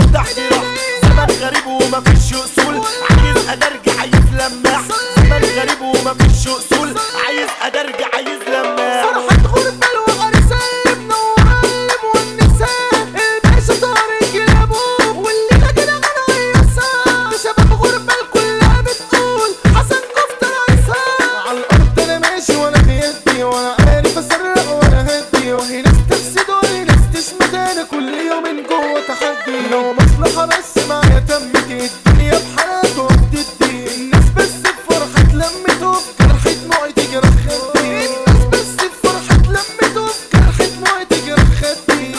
تحت راح. زمن غريب ومفيش اصول، عايز ادرج عايز لماح. زمن غريب ومفيش اصول، عايز ادرج عايز لماح. فرحة غربة وعرسان منورين والنساء، الباشا طارق كلابه والليلة كده غنى شباب غربة كلها بتقول حسن كفتة رئيسها. على الأرض أنا ماشي وأنا بيدي، وأنا عارف أسرق وأنا هدي، وهي ناس تفسد وهي ناس تشمت، أنا كل يوم جوه تحدي. لو مصلحة بس معايا تمت الدنيا بحالات وبتدي. الناس بس بفرحة لمته بجرحة دموعي تجرح خدي. الناس بس بفرحة لمته بجرحة دموعي تجرح خدي.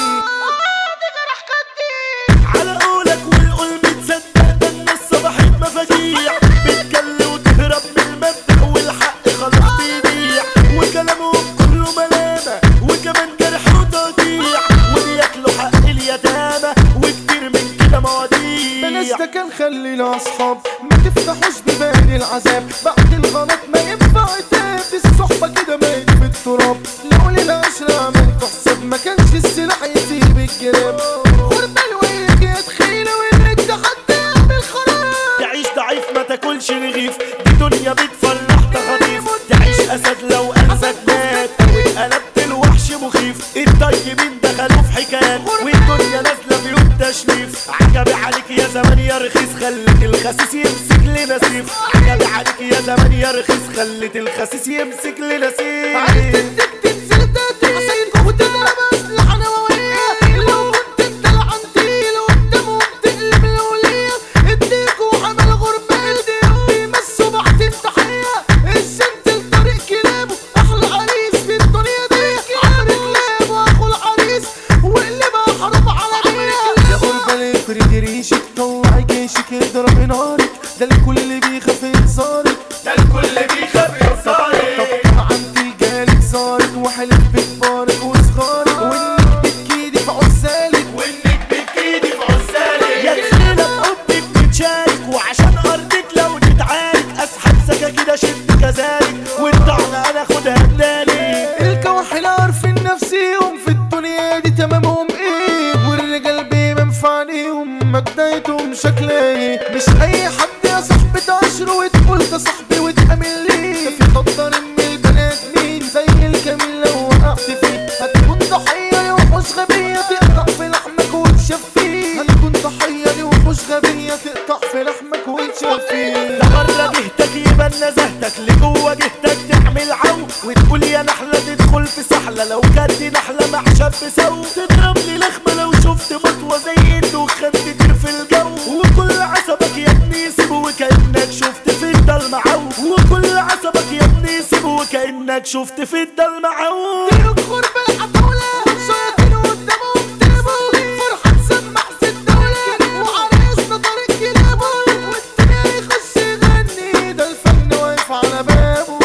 تجرح خدي. على قولك والقول متصدق، ده الناس صباحت مفاجيع، بتجلي وتهرب من المبدأ والحق خلاص بيضيع، وكلامهم كله ملامة وكمان جرح وتقطيع، وبياكلوا حق اليتامى وكتير من كده مواضيع. بلاش ده كان خلينا اصحاب، ما تفتحوش ببال العذاب، بعد الغلط ما ينفع عتاب، الصحبة كده ميت في التراب. لو للعشرة عملت حساب ما كانش السلاح يسيب الجراب. غربة الويك يا تخيلة وانك تحدي يعمل خراب. تعيش ضعيف ما تاكلش رغيف، دي دنيا بتفلح تخطيف. تعيش اسد لو قلبك مات، واتقلبت الوحش مخيف. الطيبين دخلوا في حكايات والدنيا نازله بيوم تشريف. عجبي عليك يا زمان يا رخيص، خلت الخسيس يمسك لنسيف. عجبي عليك يا زمان يا رخيص، خلت الخسيس يمسك لنسيف. عايز تدك تنزل تقتل وتضرب اسلحة نووية. لو كنت انت العنتيل قدامهم تقلب الولية. اديكوا حمل غربة ايديهم بيمسوا بعد التحية. الجنتل طريق كلابه احلى عريس في الدنيا دي. عمرو كلاب واخو العريس وقلبها حرب عالمية. يا غربة ليه فريد ريشك طلعي جيشك اضرب نارك، ده الكل بيخاف ينصارك، ده الكل بيخاف يصارك. عند الجالك صارك وحلف بكبارك وصغارك، وانك بتكيدي في عزالك، وانك بتكيدي في عزالك. يا دخيلة بحبك بتشارك، وعشان ارضك لو نتعارك اسحب سكاكين اشد كذلك، والطعنة انا اخدها بدالي. الكواحل عارفين نفسيهم في الدنيا دي تمامهم ايه، والرجال بمنفع ليهم ما بدايتهم شكلها ايه. مش اي حد يا صاحبي تعاشره وتقول ده صاحبي وتأمن ليه. في خطر ان البنات مين زي الكمين لو وقعت فيه، هتكون ضحية لوحوش غبية تقطع في لحمك وتشفيه. هتكون ضحية لوحوش غبية تقطع في لحمك وتشفيه. ده بره جهتك يبان نزهتك، لجوه جهتك تعمل عو، وتقول يا نحلة تدخل في سحلة. لو كانت نحلة مع شاب سو، تضرب لي لخمة لو شفت مطوة زي الدخان تطير في الجو. وكل عصبك يا ابني سيبه وكأنك شفت في الضلمة عو، وكل عصبك يا ابني سيبه وكأنك شفت في الضلمة عو. ديرك غربة العتاولة شياطين قدامهم تابوا، فرحة تسمع في الدولة وعريسنا طارق كلابه. والدنيا يخش يغني ده الفن واقف على بابه.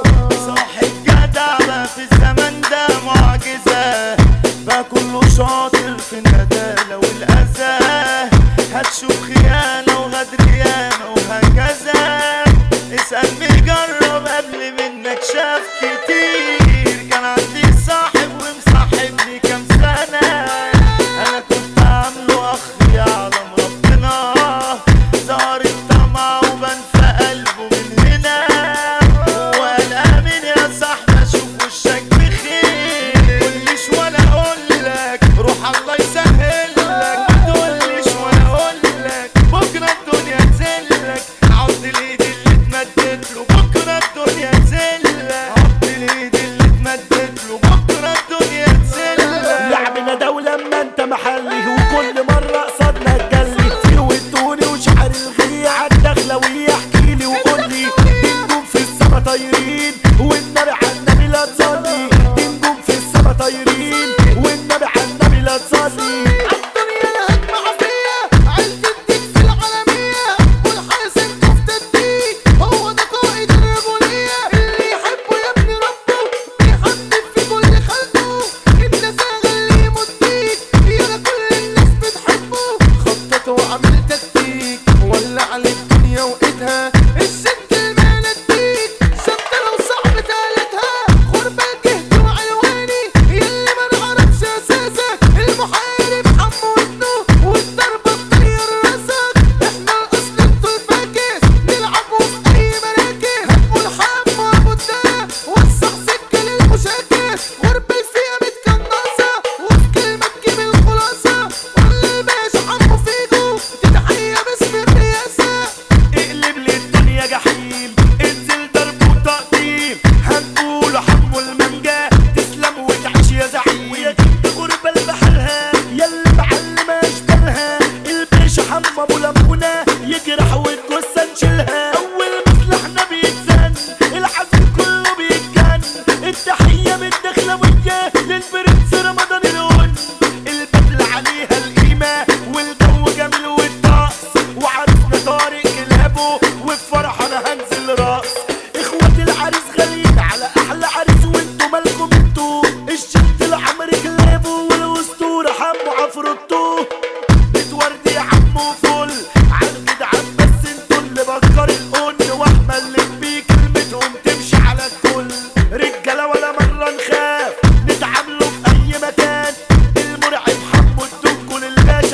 صاحب جدع بقى في الزمن ده معجزة، بقى كله شاطر في الندالة والأذى. هتشوف خيانة وغدر ياما وهكذا، اسأل مجرب قبل منك شاف كتير.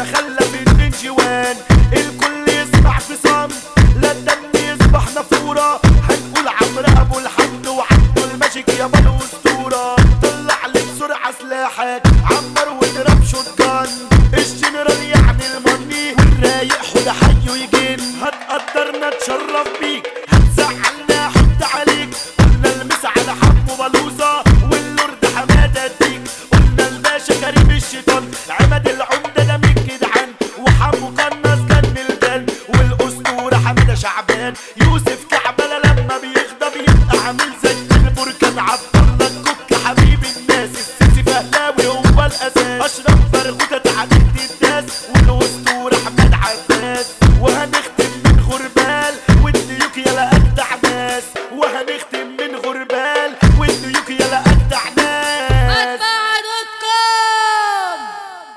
خلى